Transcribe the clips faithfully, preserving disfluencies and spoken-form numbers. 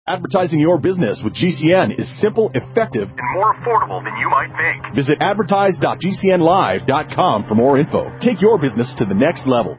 Advertising your business with G C N is simple, effective, and more affordable than you might think. Visit advertise dot g c n live dot com for more info. Take your business to the next level.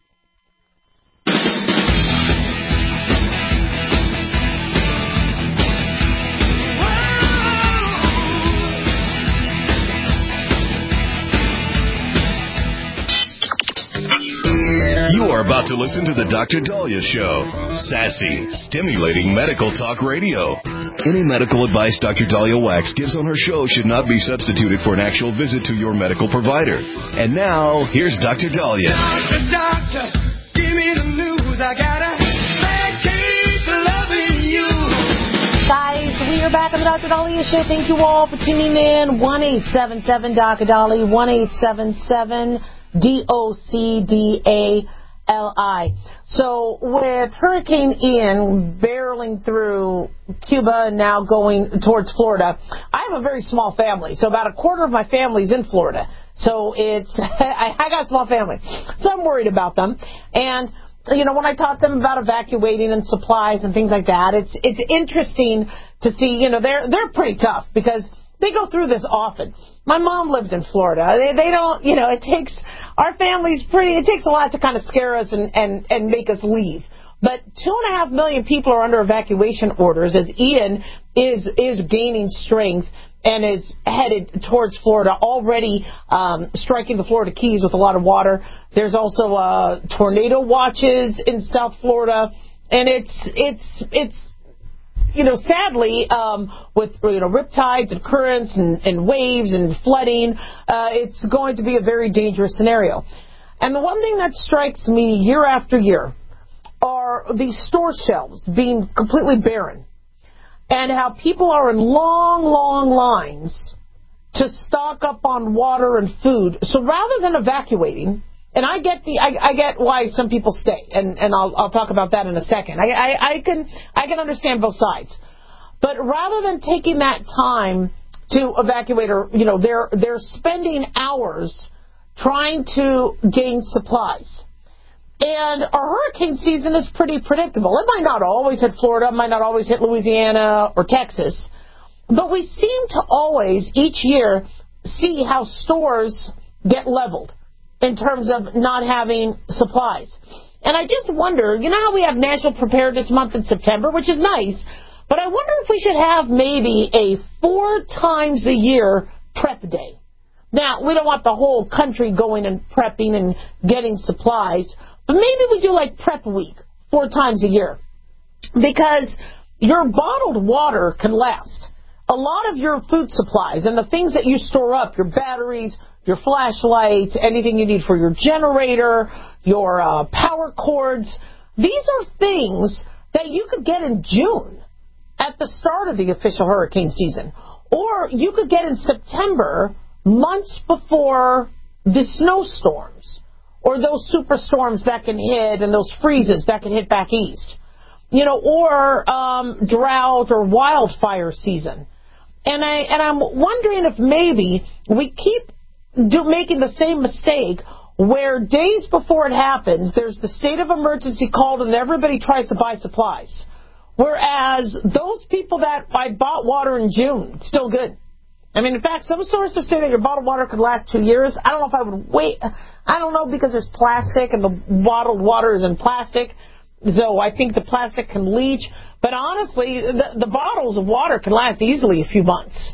You are about to listen to the Doctor Dahlia Show. Sassy, stimulating medical talk radio. Any medical advice Doctor Dahlia Wax gives on her show should not be substituted for an actual visit to your medical provider. And now, here's Doctor Dahlia. Doctor, doctor, give me the news. I gotta keep loving you. Guys, we are back on the Doctor Dahlia Show. Thank you all for tuning in. one eight seven seven Doctor Dahlia, one eight seven seven D O C D A L I. So with Hurricane Ian barreling through Cuba and now going towards Florida, I have a very small family. So about a quarter of my family is in Florida. So it's I, I got a small family. So I'm worried about them. And you know, when I talk to them about evacuating and supplies and things like that, it's it's interesting to see, you know, they're they're pretty tough because they go through this often. My mom lived in Florida. They, they don't, you know, it takes, our family's pretty, it takes a lot to kind of scare us and, and, and make us leave. But two and a half million people are under evacuation orders as Ian is, is gaining strength and is headed towards Florida, already um, striking the Florida Keys with a lot of water. There's also uh, tornado watches in South Florida. And it's, it's, it's, you know, sadly, um, with, you know, riptides and currents and, and waves and flooding, uh, it's going to be a very dangerous scenario. And the one thing that strikes me year after year are these store shelves being completely barren and how people are in long, long lines to stock up on water and food. So rather than evacuating, and I get the I, I get why some people stay, and, and I'll I'll talk about that in a second. I, I I can I can understand both sides, but rather than taking that time to evacuate, or you know, they're they're spending hours trying to gain supplies. And our hurricane season is pretty predictable. It might not always hit Florida, it might not always hit Louisiana or Texas, but we seem to always each year see how stores get leveled in terms of not having supplies. And I just wonder, you know how we have National Preparedness Month in September, which is nice, but I wonder if we should have maybe a four times a year prep day. Now, we don't want the whole country going and prepping and getting supplies, but maybe we do like prep week four times a year, because your bottled water can last. A lot of your food supplies and the things that you store up, your batteries, your flashlights, anything you need for your generator, your uh, power cords. These are things that you could get in June at the start of the official hurricane season. Or you could get in September, months before the snowstorms or those superstorms that can hit and those freezes that can hit back east. You know, or um, drought or wildfire season. And, I, and I'm wondering if maybe we keep do, making the same mistake where days before it happens, there's the state of emergency called and everybody tries to buy supplies. Whereas those people that I bought water in June, it's still good. I mean, in fact, some sources say that your bottled water could last two years. I don't know if I would wait. I don't know, because there's plastic and the bottled water is in plastic. So I think the plastic can leach. But honestly, the, the bottles of water can last easily a few months.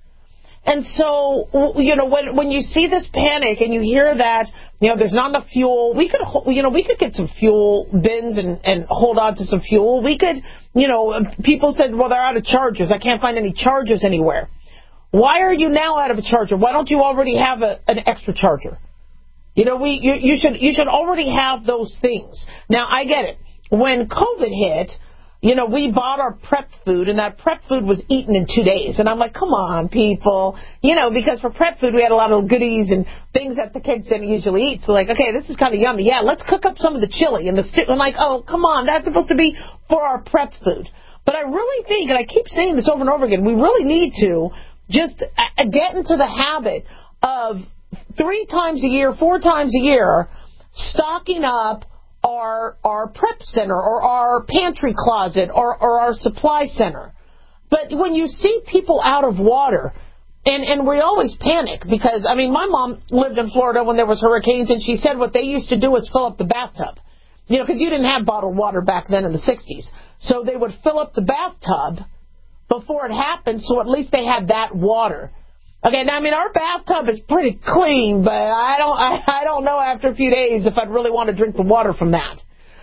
And so, you know, when when you see this panic and you hear that, you know, there's not enough fuel, we could, you know, we could get some fuel bins and, and hold on to some fuel. We could, you know, people said, well, they're out of chargers. I can't find any chargers anywhere. Why are you now out of a charger? Why don't you already have a, an extra charger? You know, we you, you should you should already have those things. Now, I get it. When COVID hit, you know, we bought our prep food, and that prep food was eaten in two days. And I'm like, come on, people. You know, because for prep food, we had a lot of goodies and things that the kids didn't usually eat. So, like, okay, this is kind of yummy. Yeah, let's cook up some of the chili. And the st- I'm like, oh, come on, that's supposed to be for our prep food. But I really think, and I keep saying this over and over again, we really need to just get into the habit of three times a year, four times a year, stocking up our our prep center or our pantry closet or, or our supply center. But when you see people out of water, and, and we always panic because, I mean, my mom lived in Florida when there was hurricanes, and she said what they used to do was fill up the bathtub. You know, because you didn't have bottled water back then in the sixties. So they would fill up the bathtub before it happened, so at least they had that water. Okay, now, I mean, our bathtub is pretty clean, but I don't I, I don't know after a few days if I'd really want to drink the water from that.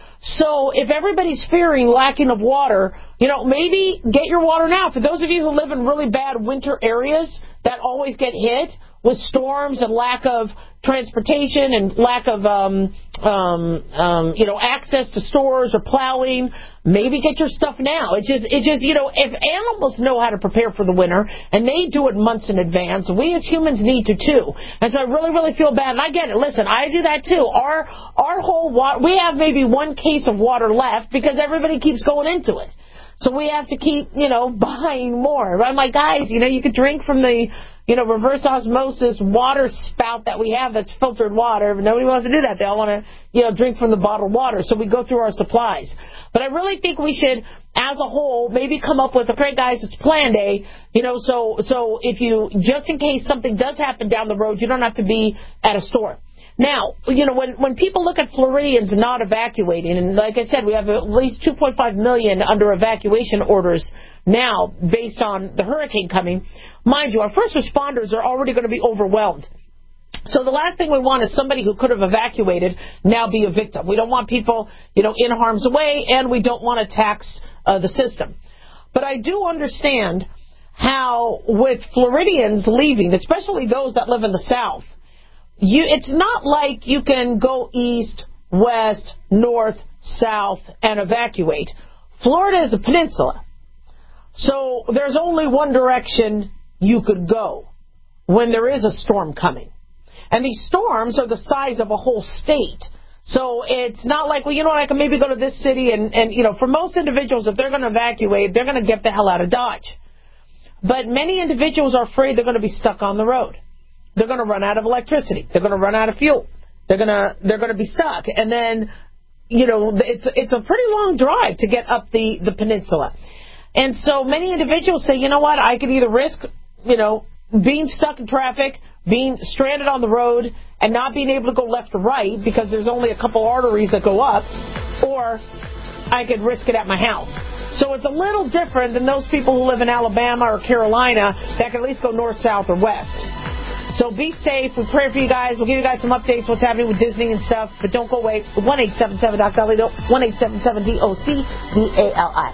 So if everybody's fearing lacking of water, you know, maybe get your water now. For those of you who live in really bad winter areas that always get hit with storms and lack of transportation and lack of, um, um, um, you know, access to stores or plowing, maybe get your stuff now. It just, it just, you know, if animals know how to prepare for the winter and they do it months in advance, we as humans need to too. And so I really, really feel bad. And I get it. Listen, I do that too. Our, our whole water, we have maybe one case of water left because everybody keeps going into it. So we have to keep, you know, buying more. I'm like, guys, you know, you could drink from the, you know, reverse osmosis water spout that we have that's filtered water, but nobody wants to do that. They all want to, you know, drink from the bottled water. So we go through our supplies. But I really think we should, as a whole, maybe come up with, okay, guys, it's plan day, you know, so, so if you, just in case something does happen down the road, you don't have to be at a store. Now, you know, when, when people look at Floridians not evacuating, and like I said, we have at least two point five million under evacuation orders now based on the hurricane coming. Mind you, our first responders are already going to be overwhelmed. So the last thing we want is somebody who could have evacuated now be a victim. We don't want people, you know, in harm's way, and we don't want to tax uh, the system. But I do understand how with Floridians leaving, especially those that live in the South, you, it's not like you can go east, west, north, south, and evacuate. Florida is a peninsula. So there's only one direction you could go when there is a storm coming. And these storms are the size of a whole state. So it's not like, well, you know what, I can maybe go to this city and, and you know, for most individuals, if they're going to evacuate, they're going to get the hell out of Dodge. But many individuals are afraid they're going to be stuck on the road. They're going to run out of electricity. They're going to run out of fuel. They're going to they're going to be stuck. And then, you know, it's it's a pretty long drive to get up the, the peninsula. And so many individuals say, you know what, I could either risk, you know, being stuck in traffic, being stranded on the road, and not being able to go left or right because there's only a couple arteries that go up, or I could risk it at my house. So it's a little different than those people who live in Alabama or Carolina that can at least go north, south, or west. So be safe. We pray for you guys. We'll give you guys some updates, what's happening with Disney and stuff. But don't go away. one eight seven seven D O C D A L I. one eight seven seven D O C D A L I.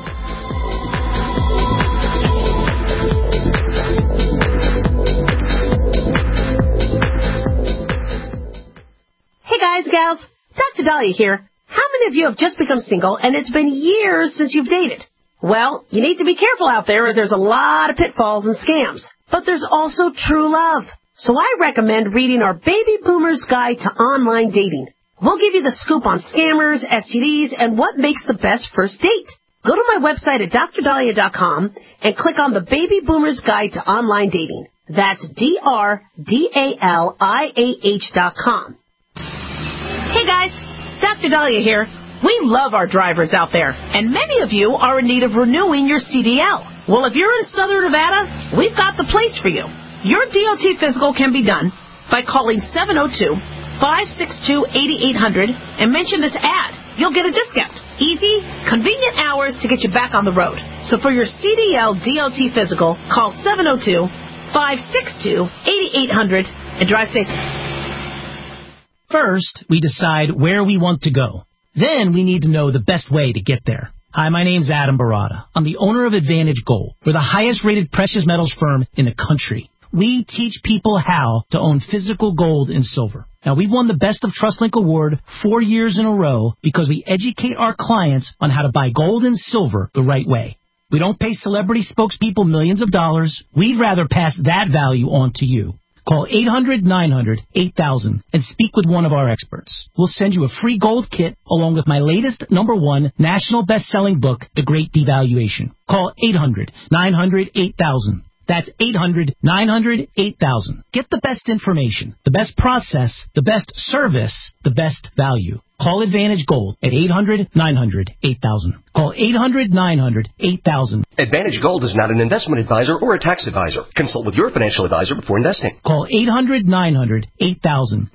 Hey guys, gals. Doctor Dahlia here. How many of you have just become single and it's been years since you've dated? Well, you need to be careful out there as there's a lot of pitfalls and scams. But there's also true love. So I recommend reading our Baby Boomer's Guide to Online Dating. We'll give you the scoop on scammers, S T Ds, and what makes the best first date. Go to my website at dr dahlia dot com and click on the Baby Boomer's Guide to Online Dating. That's D R D A L I A H dot com. Hey guys, Doctor Dahlia here. We love our drivers out there, and many of you are in need of renewing your C D L. Well, if you're in Southern Nevada, we've got the place for you. Your D O T physical can be done by calling seven oh two, five six two, eight eight hundred and mention this ad. You'll get a discount. Easy, convenient hours to get you back on the road. So for your C D L D O T physical, call seven oh two, five six two, eight eight hundred and drive safe. First, we decide where we want to go. Then we need to know the best way to get there. Hi, my name's Adam Barada. I'm the owner of Advantage Gold. We're the highest-rated precious metals firm in the country. We teach people how to own physical gold and silver. Now, we've won the Best of TrustLink Award four years in a row because we educate our clients on how to buy gold and silver the right way. We don't pay celebrity spokespeople millions of dollars. We'd rather pass that value on to you. Call eight hundred, nine hundred, eight thousand and speak with one of our experts. We'll send you a free gold kit along with my latest number one national best-selling book, The Great Devaluation. Call eight hundred, nine hundred, eight thousand. That's eight hundred, nine hundred, eight thousand. Get the best information, the best process, the best service, the best value. Call Advantage Gold at eight hundred, nine hundred, eight thousand. Call eight hundred, nine hundred, eight thousand. Advantage Gold is not an investment advisor or a tax advisor. Consult with your financial advisor before investing. Call eight hundred, nine hundred, eight thousand.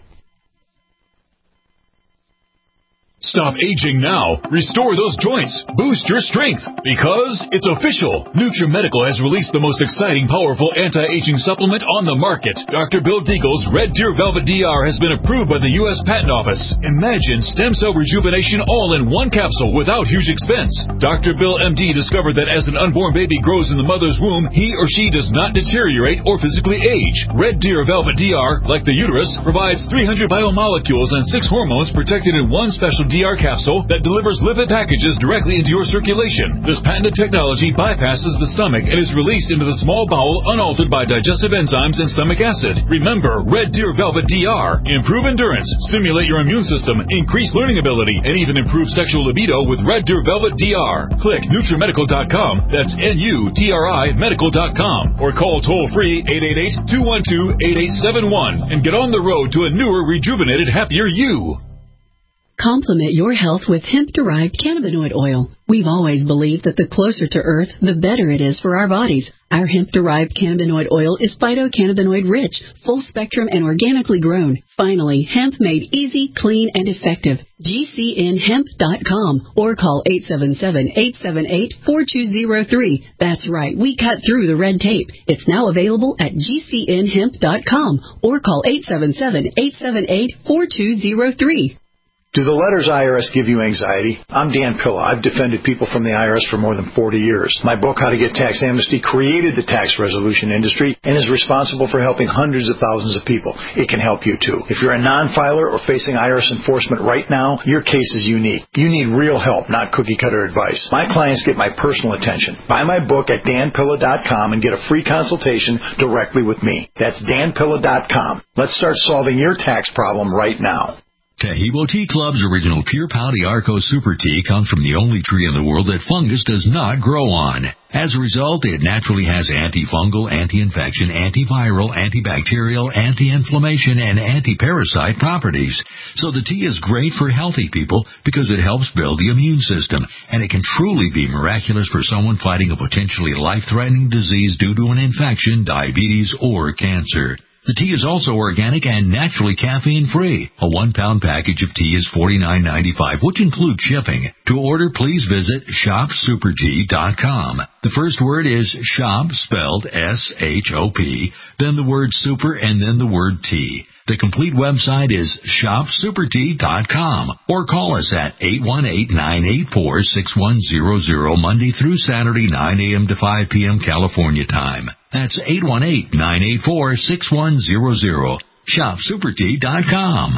Stop aging now. Restore those joints. Boost your strength. Because it's official. NutriMedical has released the most exciting, powerful anti-aging supplement on the market. Doctor Bill Deagle's Red Deer Velvet D R has been approved by the U S Patent Office. Imagine stem cell rejuvenation all in one capsule without huge expense. Doctor Bill M D discovered that as an unborn baby grows in the mother's womb, he or she does not deteriorate or physically age. Red Deer Velvet D R, like the uterus, provides three hundred biomolecules and six hormones protected in one special D R capsule that delivers lipid packages directly into your circulation. This patented technology bypasses the stomach and is released into the small bowel unaltered by digestive enzymes and stomach acid. Remember, Red Deer Velvet D R. Improve endurance, stimulate your immune system, increase learning ability, and even improve sexual libido with Red Deer Velvet D R. Click NutriMedical dot com. That's N U T R I medical dot com. Or call toll-free eight eight eight, two one two, eight eight seven one and get on the road to a newer, rejuvenated, happier you. Complement your health with hemp-derived cannabinoid oil. We've always believed that the closer to Earth, the better it is for our bodies. Our hemp-derived cannabinoid oil is phytocannabinoid-rich, full-spectrum, and organically grown. Finally, hemp made easy, clean, and effective. G C N hemp dot com or call eight seven seven, eight seven eight, four two zero three. That's right, we cut through the red tape. It's now available at G C N hemp dot com or call eight seven seven, eight seven eight, four two zero three. Do the letters I R S give you anxiety? I'm Dan Pilla. I've defended people from the I R S for more than forty years. My book, How to Get Tax Amnesty, created the tax resolution industry and is responsible for helping hundreds of thousands of people. It can help you, too. If you're a non-filer or facing I R S enforcement right now, your case is unique. You need real help, not cookie-cutter advice. My clients get my personal attention. Buy my book at Dan Pilla dot com and get a free consultation directly with me. That's Dan Pilla dot com. Let's start solving your tax problem right now. Tahibo Tea Club's original Pure Pouty Arco Super Tea comes from the only tree in the world that fungus does not grow on. As a result, it naturally has antifungal, anti-infection, antiviral, antibacterial, anti-inflammation, and anti-parasite properties. So the tea is great for healthy people because it helps build the immune system, and it can truly be miraculous for someone fighting a potentially life-threatening disease due to an infection, diabetes, or cancer. The tea is also organic and naturally caffeine-free. A one-pound package of tea is forty-nine ninety-five, which includes shipping. To order, please visit shop super tea dot com. The first word is shop, spelled S H O P, then the word super, and then the word tea. The complete website is shop super tea dot com or call us at eight one eight, nine eight four, six one zero zero Monday through Saturday, nine a.m. to five p.m. California time. That's eight one eight, nine eight four, six one zero zero. shop super tea dot com.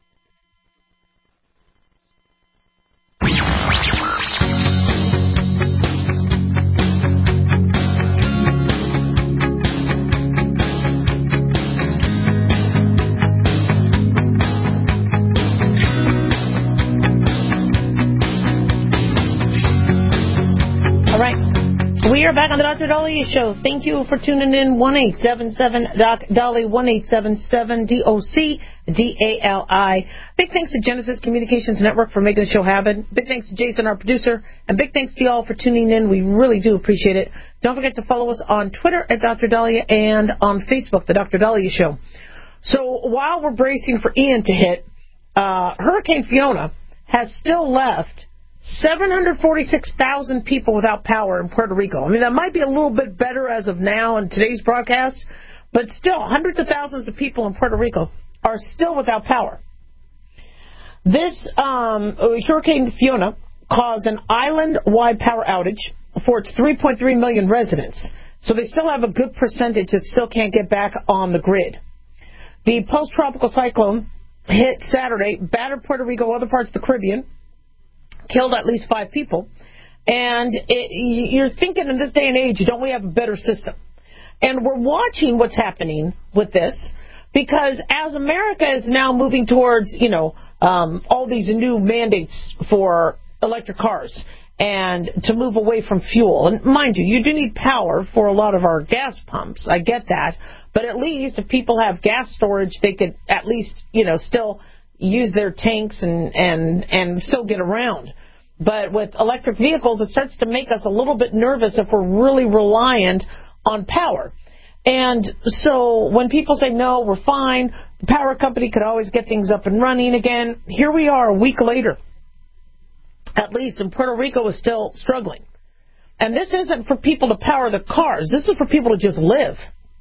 We are back on the Doctor Daliah Show. Thank you for tuning in. one eight seven seven D O C D A L I, one eight seven seven D O C D A L I. Big thanks to Genesis Communications Network for making the show happen. Big thanks to Jason, our producer. And big thanks to you all for tuning in. We really do appreciate it. Don't forget to follow us on Twitter at Doctor Daliah and on Facebook, The Doctor Daliah Show. So while we're bracing for Ian to hit, uh, Hurricane Fiona has still left seven hundred forty-six thousand people without power in Puerto Rico. I mean, that might be a little bit better as of now in today's broadcast, but still, hundreds of thousands of people in Puerto Rico are still without power. This um, Hurricane Fiona caused an island-wide power outage for its three point three million residents, so they still have a good percentage that still can't get back on the grid. The post-tropical cyclone hit Saturday, battered Puerto Rico, other parts of the Caribbean, killed at least five people, and it, you're thinking in this day and age, don't we have a better system? And we're watching what's happening with this, because as America is now moving towards, you know, um, all these new mandates for electric cars, and to move away from fuel. And mind you, you do need power for a lot of our gas pumps. I get that. But at least if people have gas storage, they could at least, you know, still use their tanks and, and, and still get around. But with electric vehicles, it starts to make us a little bit nervous if we're really reliant on power. And so when people say, no, we're fine, the power company could always get things up and running again, here we are a week later. At least in Puerto Rico is still struggling. And this isn't for people to power their cars. This is for people to just live.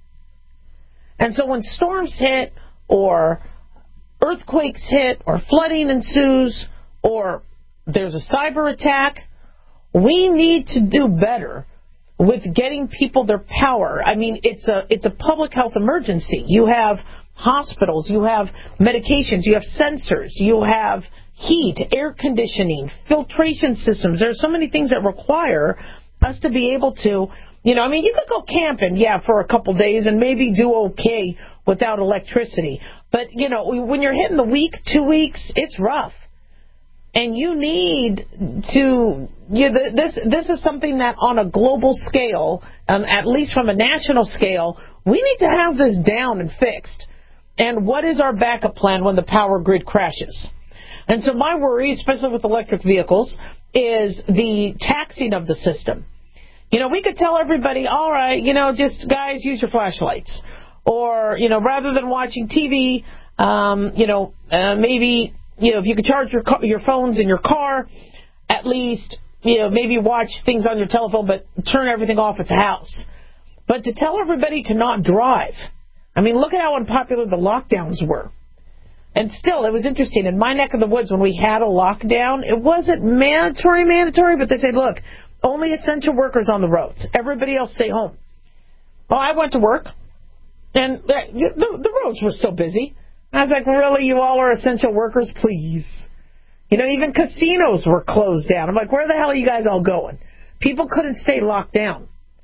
And so when storms hit or earthquakes hit or flooding ensues or there's a cyber attack, we need to do better with getting people their power. I mean, it's a it's a public health emergency. You have hospitals, you have medications, you have sensors, you have heat, air conditioning, filtration systems. There are so many things that require us to be able to, you know, I mean, you could go camping, yeah, for a couple days and maybe do okay without electricity. But, you know, when you're hitting the week, two weeks, it's rough. And you need to, you know, this this is something that on a global scale, um, at least from a national scale, we need to have this down and fixed. And what is our backup plan when the power grid crashes? And so my worry, especially with electric vehicles, is the taxing of the system. You know, we could tell everybody, all right, you know, just guys, use your flashlights. Or, you know, rather than watching T V, um, you know, uh, maybe, you know, if you could charge your your phones in your car, at least, you know, maybe watch things on your telephone, but turn everything off at the house. But to tell everybody to not drive, I mean, look at how unpopular the lockdowns were. And still, it was interesting. In my neck of the woods, when we had a lockdown, it wasn't mandatory, mandatory, but they said, look, only essential workers on the roads. Everybody else stay home. Well, I went to work, and the, the, the roads were still busy. I was like, really, you all are essential workers? Please. You know, even casinos were closed down. I'm like, where the hell are you guys all going? People couldn't stay locked down.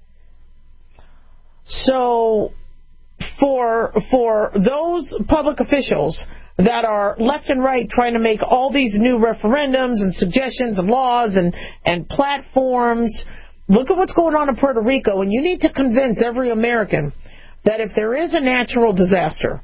So for for those public officials that are left and right trying to make all these new referendums and suggestions and laws and, and platforms, look at what's going on in Puerto Rico, and you need to convince every American that if there is a natural disaster,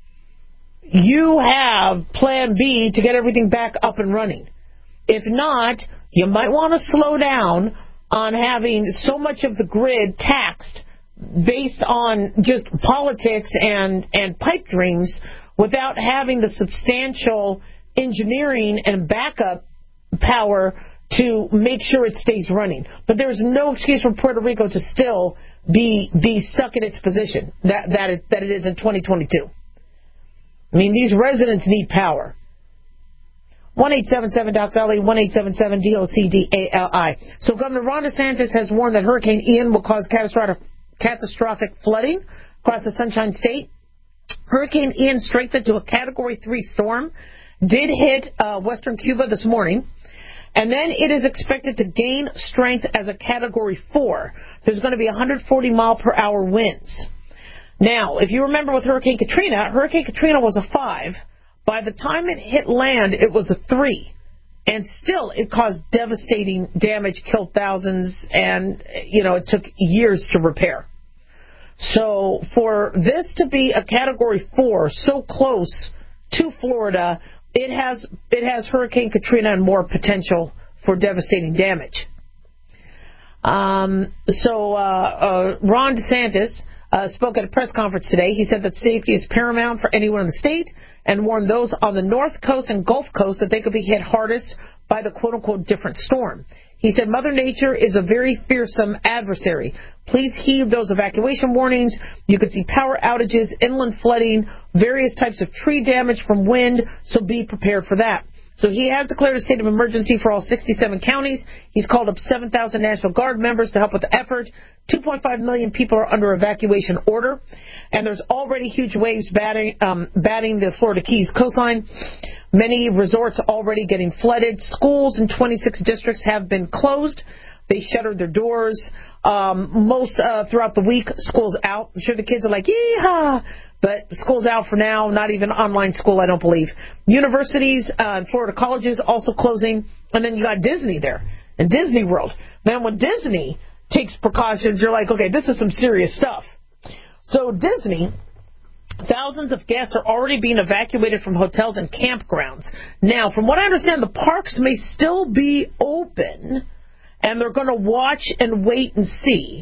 you have plan B to get everything back up and running. If not, you might want to slow down on having so much of the grid taxed based on just politics and, and pipe dreams without having the substantial engineering and backup power to make sure it stays running. But there's no excuse for Puerto Rico to still be be stuck in its position that that it, that it is in twenty twenty-two. I mean, these residents need power. one eight seven seven D O C D A L I, one eight seven seven D O C D A L I. So Governor Ron DeSantis has warned that Hurricane Ian will cause catastrophic, catastrophic flooding across the Sunshine State. Hurricane Ian strengthened to a Category three storm, did hit uh, western Cuba this morning, and then it is expected to gain strength as a Category four. There's going to be one hundred forty mile per hour winds. Now, if you remember with Hurricane Katrina, Hurricane Katrina was a five. By the time it hit land, it was a three. And still, it caused devastating damage, killed thousands, and, you know, it took years to repair. So for this to be a Category four so close to Florida, it has it has Hurricane Katrina and more potential for devastating damage. Um, so uh, uh, Ron DeSantis uh, spoke at a press conference today. He said that safety is paramount for anyone in the state and warned those on the North Coast and Gulf Coast that they could be hit hardest by the quote-unquote different storm. He said, Mother Nature is a very fearsome adversary. Please heed those evacuation warnings. You could see power outages, inland flooding, various types of tree damage from wind, so be prepared for that. So he has declared a state of emergency for all sixty-seven counties. He's called up seven thousand National Guard members to help with the effort. two point five million people are under evacuation order. And there's already huge waves batting, um, batting the Florida Keys coastline. Many resorts already getting flooded. Schools in twenty-six districts have been closed. They shuttered their doors. Um, most uh, throughout the week, school's out. I'm sure the kids are like, yee-haw. But school's out for now, not even online school, I don't believe. Universities uh, and Florida colleges also closing. And then you got Disney there. in Disney World. Now, when Disney takes precautions, you're like, okay, this is some serious stuff. So Disney, thousands of guests are already being evacuated from hotels and campgrounds. Now, from what I understand, the parks may still be open, and they're going to watch and wait and see.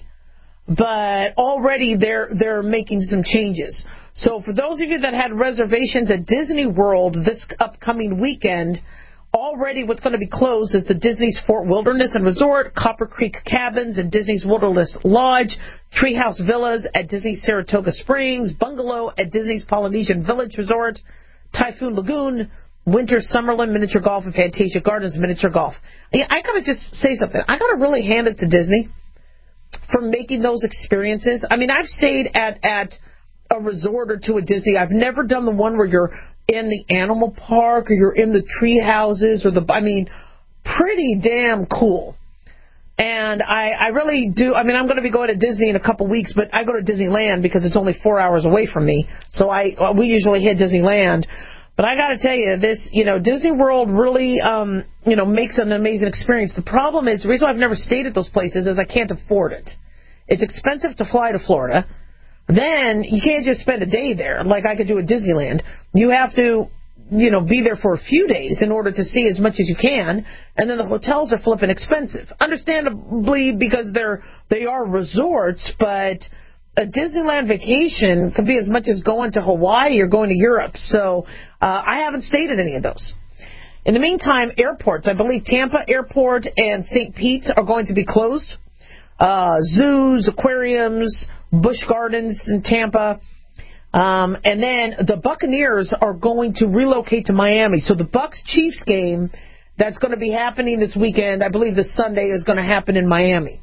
But already they're they're making some changes. So for those of you that had reservations at Disney World this upcoming weekend, already what's going to be closed is the Disney's Fort Wilderness and Resort, Copper Creek Cabins and Disney's Wilderness Lodge, Treehouse Villas at Disney's Saratoga Springs, Bungalow at Disney's Polynesian Village Resort, Typhoon Lagoon, Winter Summerland Miniature Golf, and Fantasia Gardens Miniature Golf. Yeah, I gotta just say something. I gotta really hand it to Disney for making those experiences. I mean, I've stayed at, at a resort or two at Disney. I've never done the one where you're in the animal park or you're in the tree houses or the, I mean, pretty damn cool. And I, I really do, I mean, I'm going to be going to Disney in a couple weeks, but I go to Disneyland because it's only four hours away from me. So I, we usually hit Disneyland. But I got to tell you, this, you know, Disney World really, um, you know, makes an amazing experience. The problem is, the reason why I've never stayed at those places is I can't afford it. It's expensive to fly to Florida. Then you can't just spend a day there like I could do at Disneyland. You have to, you know, be there for a few days in order to see as much as you can. And then the hotels are flipping expensive. Understandably, because they're, they are resorts, but a Disneyland vacation could be as much as going to Hawaii or going to Europe. So uh, I haven't stayed at any of those. In the meantime, airports, I believe Tampa Airport and Saint Pete's are going to be closed. Uh, zoos, aquariums, Busch Gardens in Tampa. Um, and then the Buccaneers are going to relocate to Miami. So the Bucs-Chiefs game that's going to be happening this weekend, I believe this Sunday, is going to happen in Miami.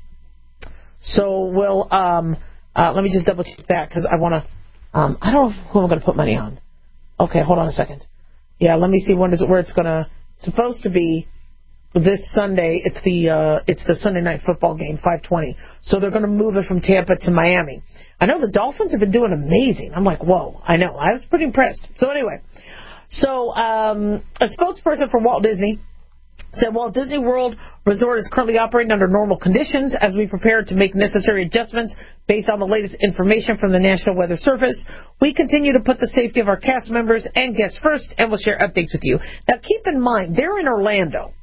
So we'll... Um, Uh, let me just double check that because I want to. Um, I don't know who I'm going to put money on. Okay, hold on a second. Yeah, let me see when is it where it's going to. Supposed to be this Sunday. It's the uh, it's the Sunday night football game, five twenty. So they're going to move it from Tampa to Miami. I know the Dolphins have been doing amazing. I'm like, whoa. I know. I was pretty impressed. So anyway, so um, a spokesperson for Walt Disney said Walt Disney World Resort is currently operating under normal conditions as we prepare to make necessary adjustments based on the latest information from the National Weather Service. We continue to put the safety of our cast members and guests first, and we'll share updates with you. Now, keep in mind, they're in Orlando.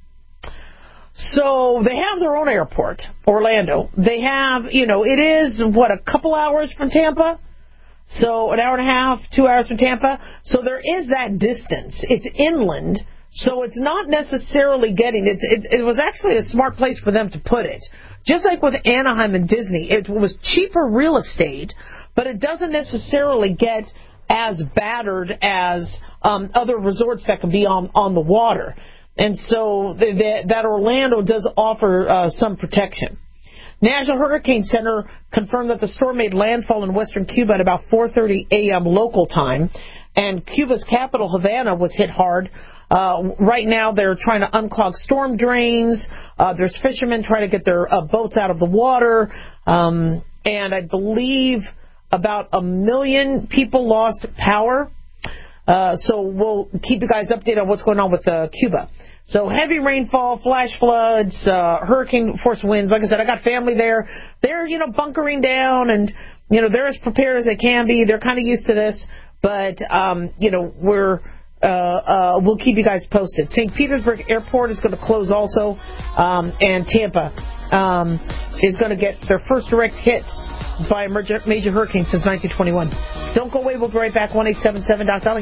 So they have their own airport, Orlando. They have, you know, it is, what, a couple hours from Tampa? So an hour and a half, two hours from Tampa. So there is that distance. It's inland. So it's not necessarily getting, it's, it, it was actually a smart place for them to put it. Just like with Anaheim and Disney, it was cheaper real estate, but it doesn't necessarily get as battered as um, other resorts that can be on, on the water. And so the, the, that Orlando does offer uh, some protection. National Hurricane Center confirmed that the storm made landfall in western Cuba at about four thirty a.m. local time, and Cuba's capital, Havana, was hit hard. Uh, right now, they're trying to unclog storm drains. Uh, there's fishermen trying to get their uh, boats out of the water. Um, and I believe about a million people lost power. Uh, so we'll keep you guys updated on what's going on with uh, Cuba. So heavy rainfall, flash floods, uh, hurricane force winds. Like I said, I got family there. They're, you know, bunkering down and, you know, they're as prepared as they can be. They're kind of used to this. But, um, you know, we're... Uh, uh, we'll keep you guys posted. Saint Petersburg Airport is going to close also, um, and Tampa um, is going to get their first direct hit by a major, major hurricane since nineteen twenty-one. Don't go away. We'll be right back. one eight seven seven Doc Dolly.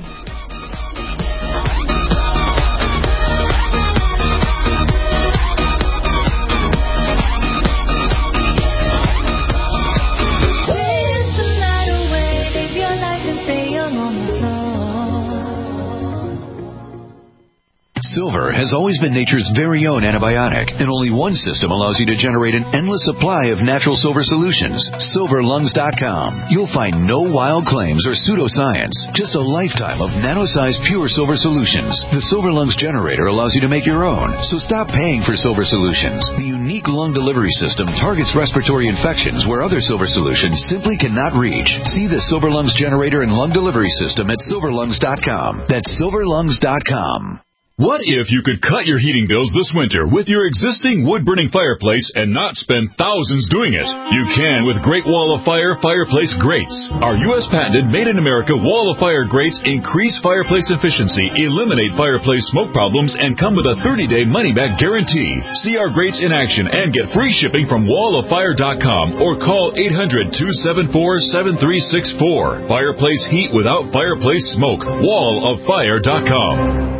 Silver has always been nature's very own antibiotic, and only one system allows you to generate an endless supply of natural silver solutions. silver lungs dot com. You'll find no wild claims or pseudoscience, just a lifetime of nano-sized pure silver solutions. The Silver Lungs generator allows you to make your own, so stop paying for silver solutions. The unique lung delivery system targets respiratory infections where other silver solutions simply cannot reach. See the Silver Lungs generator and lung delivery system at silver lungs dot com. That's silver lungs dot com. What if you could cut your heating bills this winter with your existing wood-burning fireplace and not spend thousands doing it? You can with Great Wall of Fire fireplace grates. Our U S patented made-in-America Wall of Fire grates increase fireplace efficiency, eliminate fireplace smoke problems, and come with a thirty-day money-back guarantee. See our grates in action and get free shipping from wall of fire dot com or call eight hundred, two seven four, seven three six four. Fireplace heat without fireplace smoke. wall of fire dot com.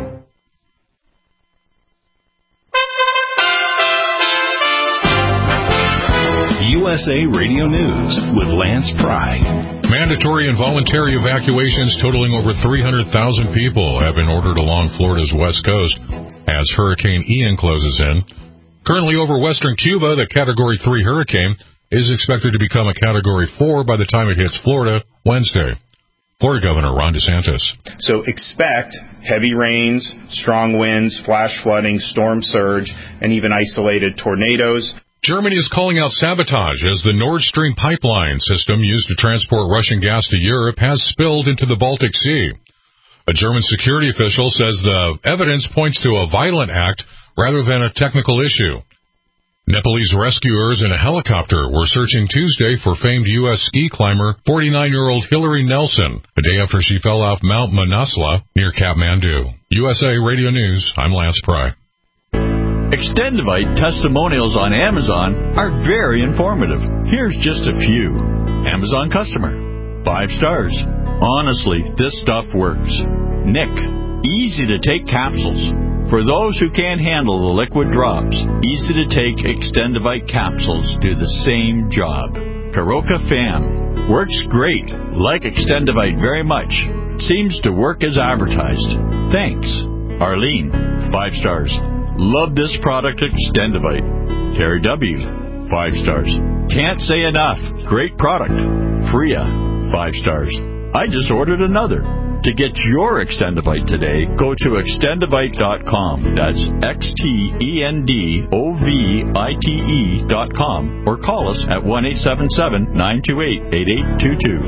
U S A Radio News with Lance Pry. Mandatory and voluntary evacuations totaling over three hundred thousand people have been ordered along Florida's west coast as Hurricane Ian closes in. Currently over western Cuba, the Category three hurricane is expected to become a Category four by the time it hits Florida Wednesday. Florida Governor Ron DeSantis. So expect heavy rains, strong winds, flash flooding, storm surge, and even isolated tornadoes. Germany is calling out sabotage as the Nord Stream pipeline system used to transport Russian gas to Europe has spilled into the Baltic Sea. A German security official says the evidence points to a violent act rather than a technical issue. Nepalese rescuers in a helicopter were searching Tuesday for famed U S ski climber forty-nine-year-old Hillary Nelson, a day after she fell off Mount Manaslu near Kathmandu. U S A Radio News, I'm Lance Pry. Extendivite testimonials on Amazon are very informative. Here's just a few. Amazon customer. Five stars. Honestly, this stuff works. Nick. Easy to take capsules. For those who can't handle the liquid drops, easy to take Extendivite capsules do the same job. Karoka Fam. Works great. Like Extendivite very much. Seems to work as advertised. Thanks. Arlene. Five stars. Love this product, Extendivite. Terry W. Five stars. Can't say enough. Great product. Freya. Five stars. I just ordered another. To get your Extendivite today, go to extendivite dot com. That's X T E N D O V I T E dot com. Or call us at one eight seven seven, nine two eight, eight eight two two.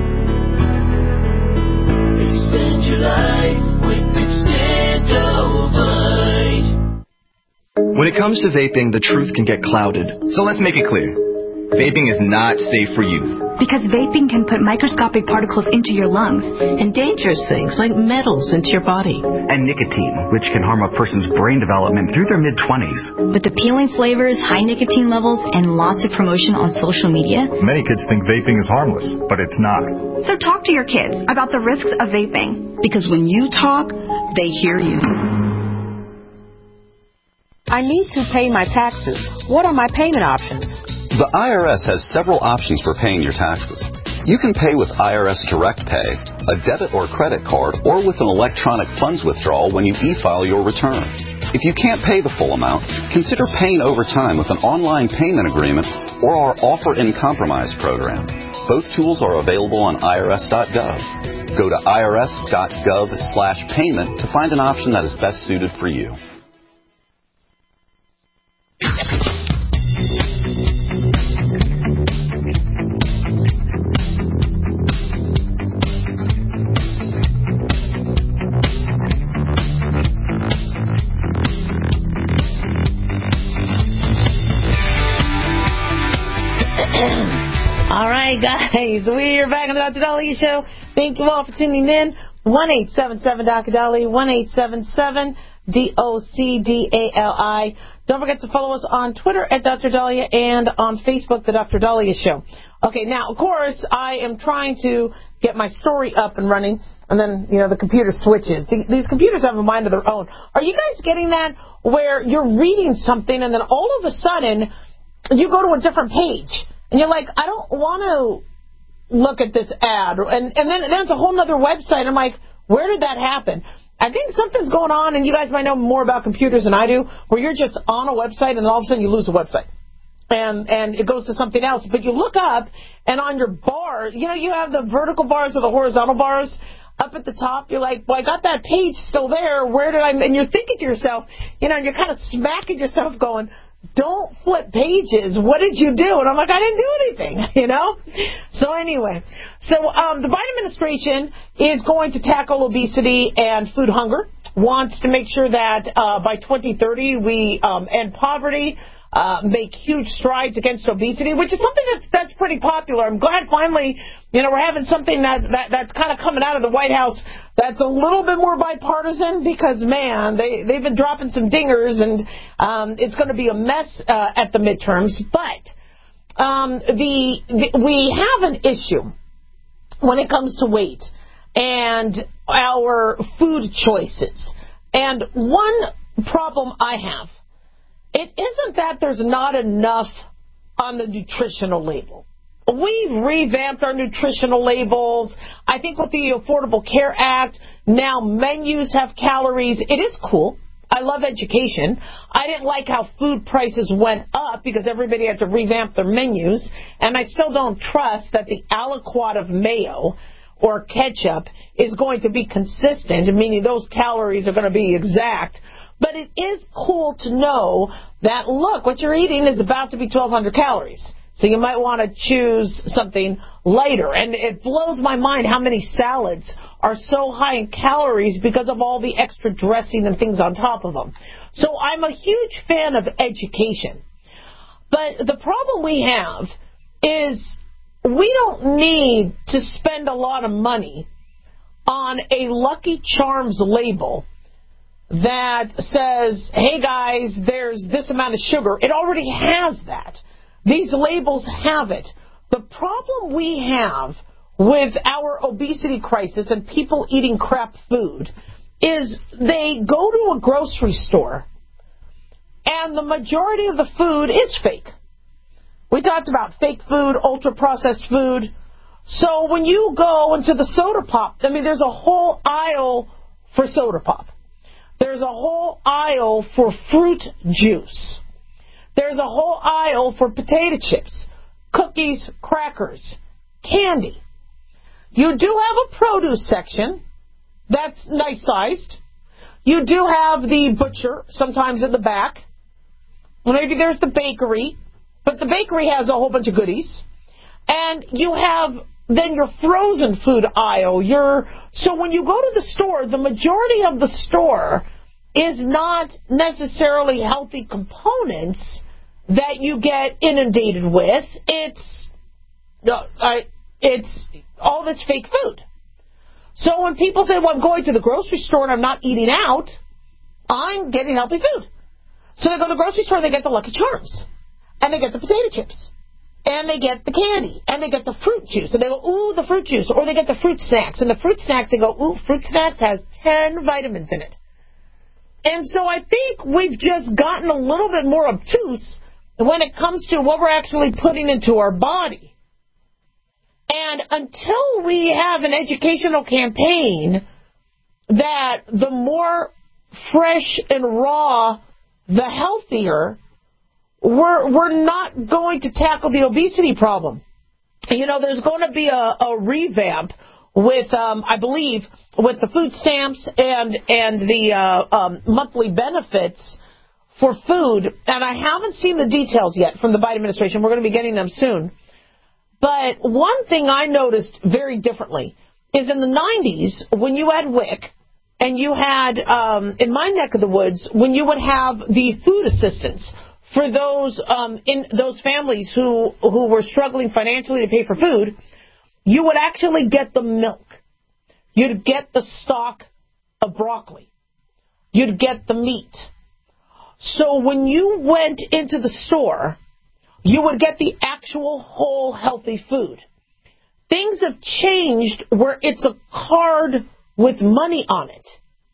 Extend your life with Extendivite. When it comes to vaping, the truth can get clouded. So let's make it clear. Vaping is not safe for youth. Because vaping can put microscopic particles into your lungs. And dangerous things like metals into your body. And nicotine, which can harm a person's brain development through their mid-twenties. With appealing flavors, high nicotine levels, and lots of promotion on social media. Many kids think vaping is harmless, but it's not. So talk to your kids about the risks of vaping. Because when you talk, they hear you. I need to pay my taxes. What are my payment options? The I R S has several options for paying your taxes. You can pay with I R S Direct Pay, a debit or credit card, or with an electronic funds withdrawal when you e-file your return. If you can't pay the full amount, consider paying over time with an online payment agreement or our Offer in Compromise program. Both tools are available on I R S dot gov. Go to I R S dot gov slash payment to find an option that is best suited for you. All right, guys, we are back on the Doctor Daliah Show. Thank you all for tuning in. one eight seven seven Doctor Daliah, one eight seven seven D O C D A L I. Don't forget to follow us on Twitter at Doctor Daliah and on Facebook, The Doctor Daliah Show. Okay, now, of course, I am trying to get my story up and running, and then, you know, the computer switches. These computers have a mind of their own. Are you guys getting that, where you're reading something, and then all of a sudden, you go to a different page? And you're like, I don't want to look at this ad. And, and then, then it's a whole other website. I'm like, where did that happen? I think something's going on, and you guys might know more about computers than I do, where you're just on a website, and then all of a sudden you lose the website. And, and it goes to something else. But you look up, and on your bar, you know, you have the vertical bars or the horizontal bars up at the top. You're like, well, I got that page still there. Where did I? And you're thinking to yourself, you know, and you're kind of smacking yourself going, don't flip pages. What did you do? And I'm like, I didn't do anything, you know? So anyway, so um, the Biden administration is going to tackle obesity and food hunger. wants to make sure that uh, by twenty thirty we um, end poverty, uh, make huge strides against obesity, which is something that's that's pretty popular. I'm glad finally, you know, we're having something that, that that's kind of coming out of the White House that's a little bit more bipartisan, because, man, they, they've been dropping some dingers, and um, it's going to be a mess uh, at the midterms. But um, the, the we have an issue when it comes to weight and our food choices. And one problem I have, it isn't that there's not enough on the nutritional label. We've revamped our nutritional labels. I think with the Affordable Care Act, now menus have calories. It is cool. I love education. I didn't like how food prices went up because everybody had to revamp their menus. And I still don't trust that the aliquot of mayo or ketchup is going to be consistent, meaning those calories are going to be exact. But it is cool to know that, look, what you're eating is about to be twelve hundred calories. So you might want to choose something lighter. And it blows my mind how many salads are so high in calories because of all the extra dressing and things on top of them. So I'm a huge fan of education. But the problem we have is we don't need to spend a lot of money on a Lucky Charms label that says, hey, guys, there's this amount of sugar. It already has that. These labels have it. The problem we have with our obesity crisis and people eating crap food is they go to a grocery store and the majority of the food is fake. We talked about fake food, ultra-processed food. So when you go into the soda pop, I mean, there's a whole aisle for soda pop. There's a whole aisle for fruit juice. There's a whole aisle for potato chips, cookies, crackers, candy. You do have a produce section that's nice-sized. You do have the butcher sometimes in the back. Maybe there's the bakery, but the bakery has a whole bunch of goodies. And you have then your frozen food aisle. Your so when you go to the store, the majority of the store is not necessarily healthy components that you get inundated with. It's uh, it's all this fake food. So when people say, well, I'm going to the grocery store and I'm not eating out, I'm getting healthy food. So they go to the grocery store and they get the Lucky Charms. And they get the potato chips. And they get the candy. And they get the fruit juice. And they go, ooh, the fruit juice. Or they get the fruit snacks. And the fruit snacks, they go, ooh, fruit snacks has ten vitamins in it. And so I think we've just gotten a little bit more obtuse when it comes to what we're actually putting into our body. And until we have an educational campaign that the more fresh and raw, the healthier, we're, we're not going to tackle the obesity problem. You know, there's going to be a, a revamp with, um, I believe, with the food stamps and, and the uh, um, monthly benefits for food. And I haven't seen the details yet from the Biden administration. We're going to be getting them soon. But one thing I noticed very differently is in the nineties, when you had W I C, and you had, um, in my neck of the woods, when you would have the food assistance for those um, in those families who, who were struggling financially to pay for food, you would actually get the milk. You'd get the stalk of broccoli. You'd get the meat. So when you went into the store, you would get the actual whole healthy food. Things have changed where it's a card with money on it.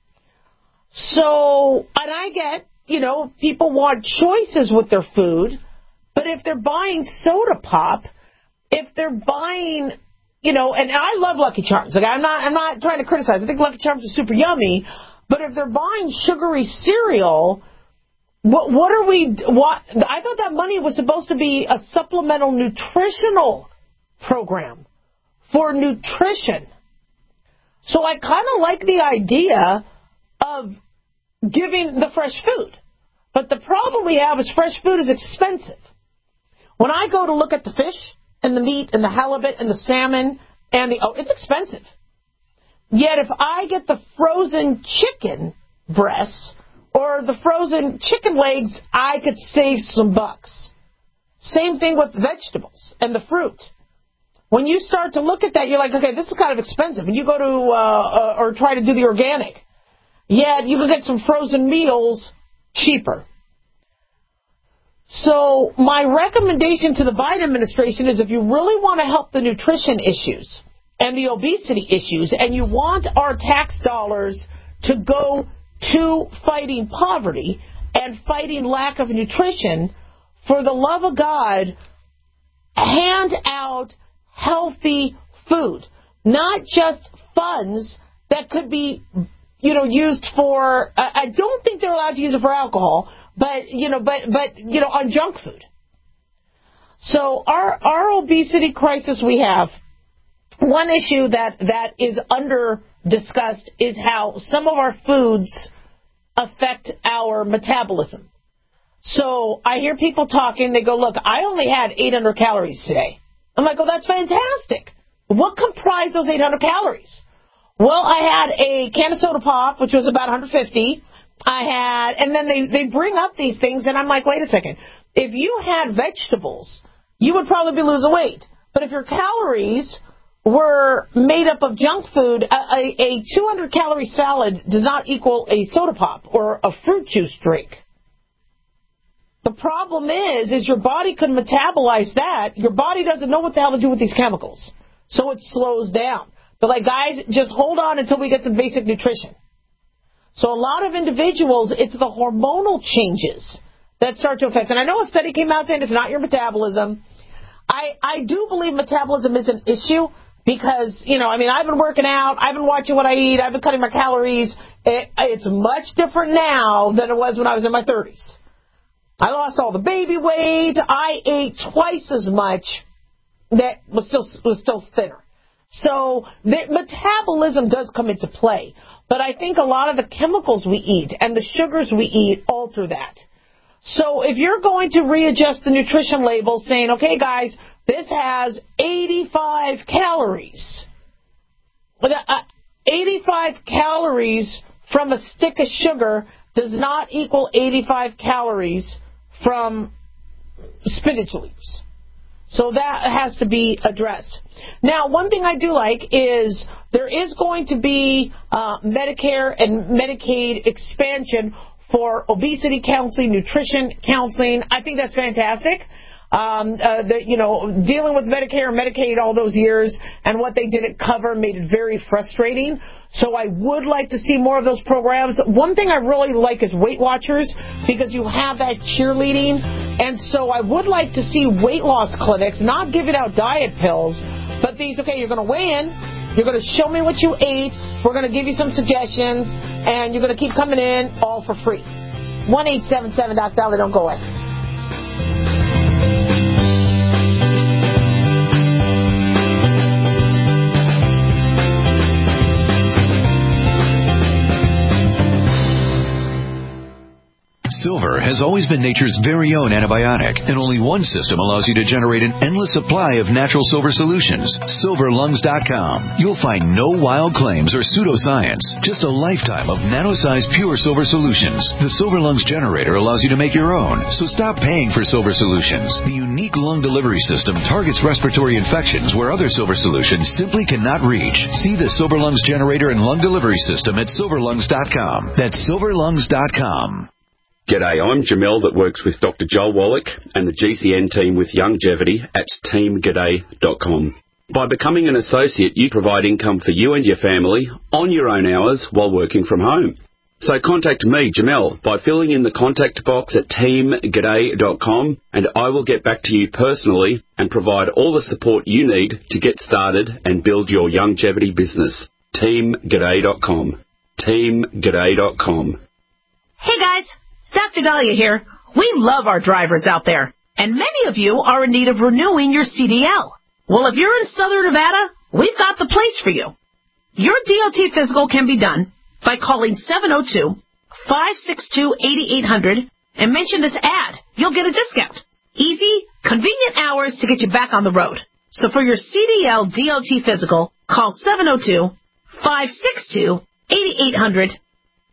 So, and I get, you know, people want choices with their food, but if they're buying soda pop, if they're buying, you know, and I love Lucky Charms. Like, I'm not, I'm not trying to criticize. I think Lucky Charms are super yummy, but if they're buying sugary cereal, What, what are we, what, I thought that money was supposed to be a supplemental nutritional program for nutrition. So I kind of like the idea of giving the fresh food. But the problem we have is fresh food is expensive. When I go to look at the fish and the meat and the halibut and the salmon and the, oh, it's expensive. Yet if I get the frozen chicken breasts or the frozen chicken legs, I could save some bucks. Same thing with vegetables and the fruit. When you start to look at that, you're like, okay, this is kind of expensive. And you go to, uh, uh, or try to do the organic. Yet you can get some frozen meals cheaper. So my recommendation to the Biden administration is if you really want to help the nutrition issues and the obesity issues, and you want our tax dollars to go to fighting poverty and fighting lack of nutrition, for the love of God, hand out healthy food, not just funds that could be, you know, used for, uh, I don't think they're allowed to use it for alcohol, but, you know, but, but, you know, on junk food. So our, our obesity crisis we have, one issue that, that is under discussed is how some of our foods affect our metabolism. So I hear people talking, they go, look, I only had eight hundred calories today. I'm like, oh, that's fantastic. What comprised those eight hundred calories? Well, I had a can of soda pop, which was about one hundred fifty. I had, and then they, they bring up these things, and I'm like, wait a second. If you had vegetables, you would probably be losing weight. But if your calories were made up of junk food, a, a, a two hundred calorie salad does not equal a soda pop or a fruit juice drink. The problem is, is your body could metabolize that. Your body doesn't know what the hell to do with these chemicals. So it slows down. But like, guys, just hold on until we get some basic nutrition. So a lot of individuals, it's the hormonal changes that start to affect. And I know a study came out saying it's not your metabolism. I, I do believe metabolism is an issue because, you know, I mean, I've been working out. I've been watching what I eat. I've been cutting my calories. It, it's much different now than it was when I was in my thirties. I lost all the baby weight. I ate twice as much that was still was still thinner. So the metabolism does come into play. But I think a lot of the chemicals we eat and the sugars we eat alter that. So if you're going to readjust the nutrition label saying, okay, guys, this has eighty-five calories. eighty-five calories from a stick of sugar does not equal eighty-five calories from spinach leaves. So that has to be addressed. Now, one thing I do like is there is going to be uh, Medicare and Medicaid expansion for obesity counseling, nutrition counseling. I think that's fantastic. Um, uh, the, you know, dealing with Medicare and Medicaid all those years and what they didn't cover made it very frustrating. So I would like to see more of those programs. One thing I really like is Weight Watchers because you have that cheerleading. And so I would like to see weight loss clinics, not giving out diet pills, but these, okay, you're going to weigh in, you're going to show me what you ate, we're going to give you some suggestions, and you're going to keep coming in all for free. one eight seven seven Doc Dolly, don't go away. Silver has always been nature's very own antibiotic, and only one system allows you to generate an endless supply of natural silver solutions. silver lungs dot com. You'll find no wild claims or pseudoscience, just a lifetime of nano-sized pure silver solutions. The Silver Lungs generator allows you to make your own, so stop paying for silver solutions. The unique lung delivery system targets respiratory infections where other silver solutions simply cannot reach. See the Silver Lungs generator and lung delivery system at silver lungs dot com. That's silver lungs dot com. G'day, I'm Jamel that works with Doctor Joel Wallach and the G C N team with Longevity at team g'day dot com. By becoming an associate, you provide income for you and your family on your own hours while working from home. So contact me, Jamel, by filling in the contact box at team g'day dot com, and I will get back to you personally and provide all the support you need to get started and build your longevity business. team g'day dot com. team g'day dot com. Hey guys, Doctor Dahlia here. We love our drivers out there, and many of you are in need of renewing your C D L. Well, if you're in Southern Nevada, we've got the place for you. Your D O T physical can be done by calling seven oh two, five six two, eight eight hundred and mention this ad. You'll get a discount. Easy, convenient hours to get you back on the road. So for your C D L D O T physical, call seven oh two, five six two, eight eight hundred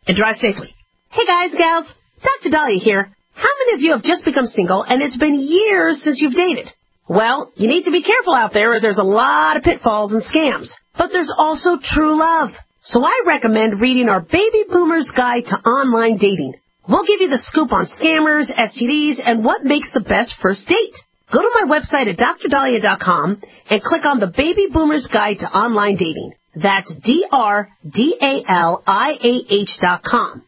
and drive safely. Hey guys, gals, Doctor Dahlia here. How many of you have just become single and it's been years since you've dated? Well, you need to be careful out there as there's a lot of pitfalls and scams. But there's also true love. So I recommend reading our Baby Boomer's Guide to Online Dating. We'll give you the scoop on scammers, S T Ds, and what makes the best first date. Go to my website at dr dahlia dot com and click on the Baby Boomer's Guide to Online Dating. That's D R D A L I A H dot com.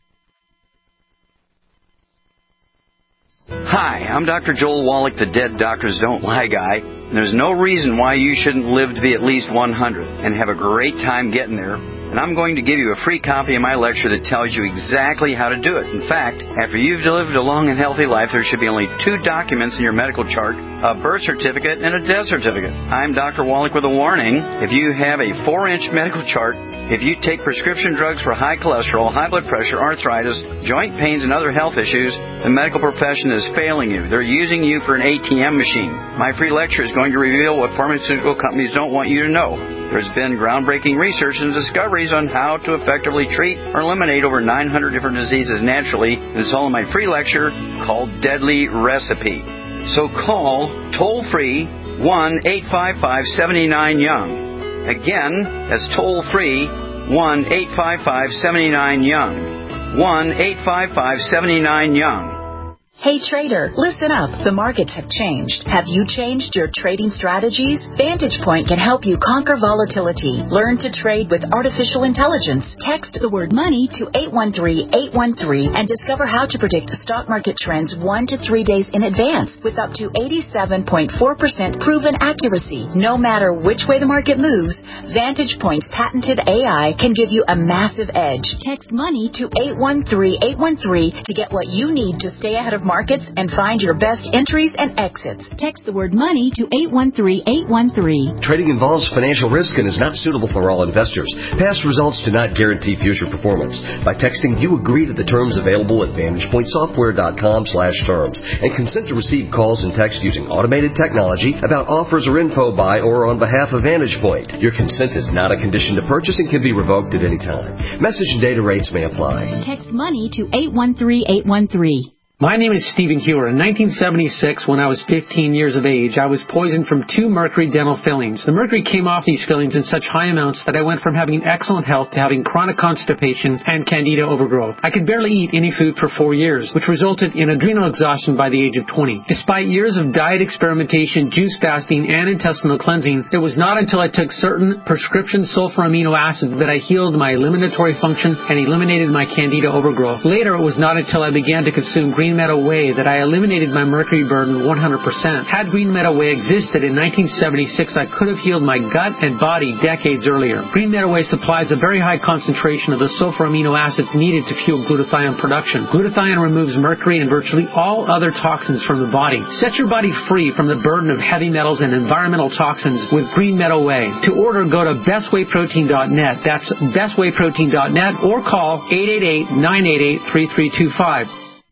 Hi, I'm Doctor Joel Wallach, the Dead Doctors Don't Lie guy. And there's no reason why you shouldn't live to be at least one hundred and have a great time getting there. And I'm going to give you a free copy of my lecture that tells you exactly how to do it. In fact, after you've lived a long and healthy life, there should be only two documents in your medical chart, a birth certificate and a death certificate. I'm Doctor Wallach with a warning. If you have a four-inch medical chart, if you take prescription drugs for high cholesterol, high blood pressure, arthritis, joint pains, and other health issues, the medical profession is failing you. They're using you for an A T M machine. My free lecture is going to reveal what pharmaceutical companies don't want you to know. There's been groundbreaking research and discoveries on how to effectively treat or eliminate over nine hundred different diseases naturally. It's all in my free lecture called Deadly Recipe. So call toll-free one eight five five, seven nine, young. Again, that's toll-free one eight five five, seven nine, young. one eight five five, seven nine, young. Hey trader, listen up. The markets have changed. Have you changed your trading strategies? Vantage Point can help you conquer volatility. Learn to trade with artificial intelligence. Text the word money to eight one three, eight one three and discover how to predict stock market trends one to three days in advance with up to eighty-seven point four percent proven accuracy. No matter which way the market moves, Vantage Point's patented A I can give you a massive edge. Text money to eight one three, eight one three to get what you need to stay ahead of markets and find your best entries and exits. Text the word money to eight one three, eight one three. Trading involves financial risk and is not suitable for all investors. Past results do not guarantee future performance. By texting, you agree to the terms available at vantage point software dot com slash terms and consent to receive calls and texts using automated technology about offers or info by or on behalf of Vantage Point. Your consent is not a condition to purchase and can be revoked at any time. Message and data rates may apply. Text money to eight one three, eight one three. My name is Stephen Hewer. In nineteen seventy-six, when I was fifteen years of age, I was poisoned from two mercury dental fillings. The mercury came off these fillings in such high amounts that I went from having excellent health to having chronic constipation and candida overgrowth. I could barely eat any food for four years, which resulted in adrenal exhaustion by the age of twenty. Despite years of diet experimentation, juice fasting, and intestinal cleansing, it was not until I took certain prescription sulfur amino acids that I healed my eliminatory function and eliminated my candida overgrowth. Later, it was not until I began to consume green Meadow Whey that I eliminated my mercury burden one hundred percent. Had Green Meadow Whey existed in nineteen seventy-six, I could have healed my gut and body decades earlier. Green Meadow Whey supplies a very high concentration of the sulfur amino acids needed to fuel glutathione production. Glutathione removes mercury and virtually all other toxins from the body. Set your body free from the burden of heavy metals and environmental toxins with Green Meadow Whey. To order, go to best way protein dot net. That's best way protein dot net or call eight eight eight, nine eight eight, three three two five.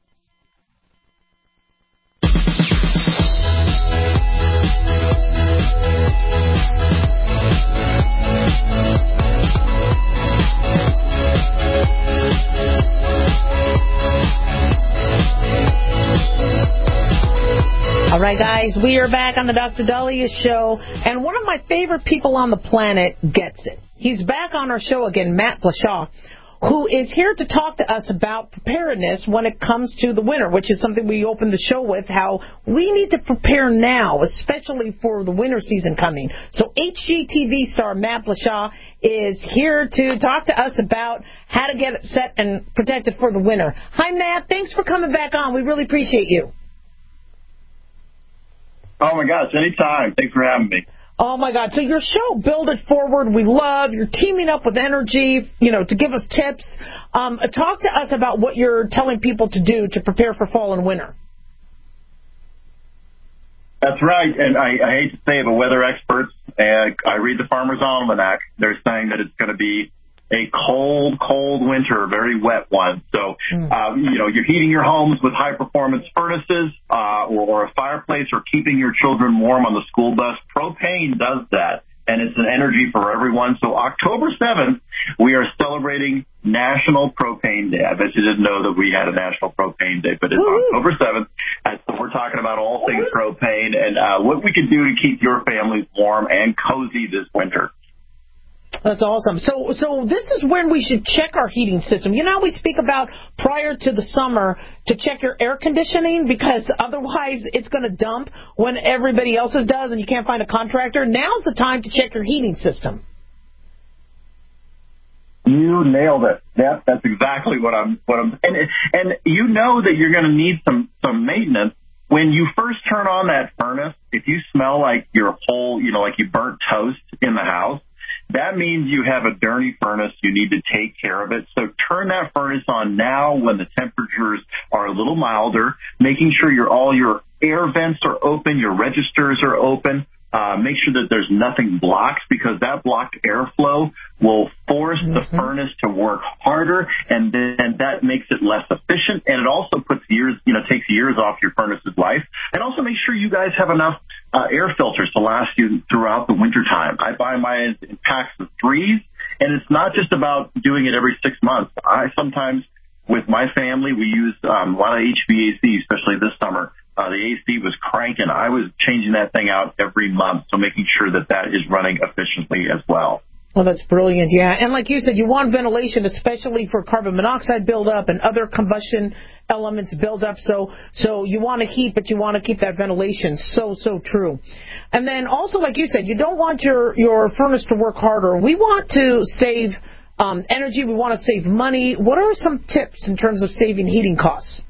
All right, guys, we are back on the Doctor Dahlia Show, and one of my favorite people on the planet gets it. He's back on our show again, Matt Blashaw, who is here to talk to us about preparedness when it comes to the winter, which is something we opened the show with, how we need to prepare now, especially for the winter season coming. So H G T V star Matt Blashaw is here to talk to us about how to get set and protected for the winter. Hi, Matt. Thanks for coming back on. We really appreciate you. Oh, my gosh, anytime. Thanks for having me. Oh, my God. So your show, Build It Forward, we love. You're teaming up with Energy, you know, to give us tips. Um, talk to us about what you're telling people to do to prepare for fall and winter. That's right. And I, I hate to say it, but weather experts, uh, I read the Farmer's Almanac, they're saying that it's going to be a cold, cold winter, very wet one. So, uh, you know, you're heating your homes with high-performance furnaces uh, or, or a fireplace or keeping your children warm on the school bus. Propane does that. and it's an energy for everyone. So October seventh, we are celebrating National Propane Day. I bet you didn't know that we had a National Propane Day, but it's Woo-hoo. October seventh. And so we're talking about all things propane and uh, what we can do to keep your families warm and cozy this winter. That's awesome. So, so this is when we should check our heating system. You know, we speak about prior to the summer to check your air conditioning because otherwise it's going to dump when everybody else's does and you can't find a contractor. Now's the time to check your heating system. You nailed it. That, that's exactly what I'm, what I'm, and, and you know that you're going to need some, some maintenance. When you first turn on that furnace, if you smell like your whole, you know, like you burnt toast in the house, that means you have a dirty furnace. You need to take care of it. So turn that furnace on now when the temperatures are a little milder, making sure your all your air vents are open, your registers are open. Uh, make sure that there's nothing blocked because that blocked airflow will force mm-hmm. the furnace to work harder, and then that makes it less efficient. And it also puts years, you know, takes years off your furnace's life. And also make sure you guys have enough uh, air filters to last you throughout the wintertime. I buy mine in packs of threes, and it's not just about doing it every six months. I sometimes, with my family, we use um, a lot of H V A C, especially this summer. Uh, the A C was cranking. I was changing that thing out every month, so making sure that that is running efficiently as well. Well, that's brilliant, yeah. And like you said, you want ventilation, especially for carbon monoxide buildup and other combustion elements buildup. So, so you want to heat, but you want to keep that ventilation. So, so true. And then also, like you said, you don't want your, your furnace to work harder. We want to save um, energy. We want to save money. What are some tips in terms of saving heating costs?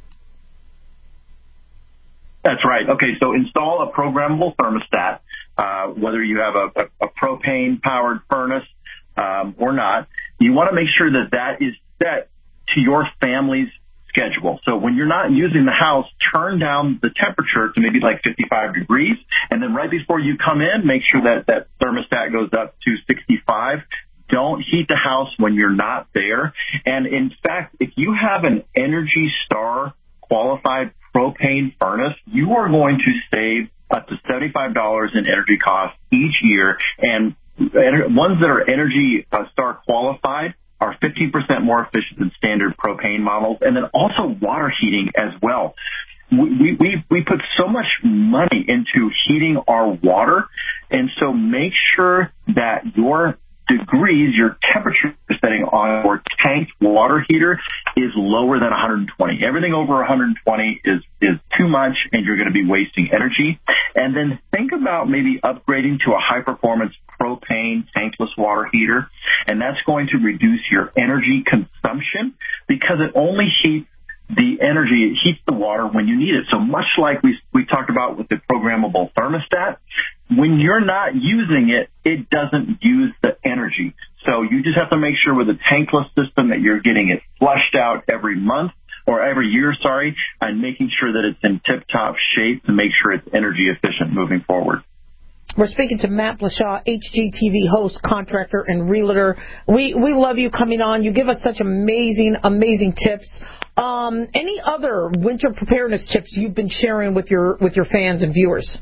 That's right. Okay, so install a programmable thermostat, uh, whether you have a, a, a propane-powered furnace um, or not. You want to make sure that that is set to your family's schedule. So when you're not using the house, turn down the temperature to maybe like fifty-five degrees, and then right before you come in, make sure that that thermostat goes up to sixty-five. Don't heat the house when you're not there. And in fact, if you have an Energy Star qualified propane furnace, you are going to save up to seventy-five dollars in energy costs each year. And ones that are Energy Star qualified are fifteen percent more efficient than standard propane models. And then also water heating as well. We, we, we put so much money into heating our water. And so make sure that your degrees, your temperature setting on your tanked water heater is lower than one hundred twenty. Everything over one hundred twenty is, is too much, and you're going to be wasting energy. And then think about maybe upgrading to a high-performance propane tankless water heater, and that's going to reduce your energy consumption because it only heats the energy, it heats the water when you need it. So much like we we talked about with the programmable thermostat, when you're not using it, it doesn't use the energy. So you just have to make sure with a tankless system that you're getting it flushed out every month or every year, sorry, and making sure that it's in tip-top shape to make sure it's energy efficient moving forward. We're speaking to Matt Blashaw, H G T V host, contractor, and realtor. We we love you coming on. You give us such amazing, amazing tips. Um, any other winter preparedness tips you've been sharing with your with your fans and viewers?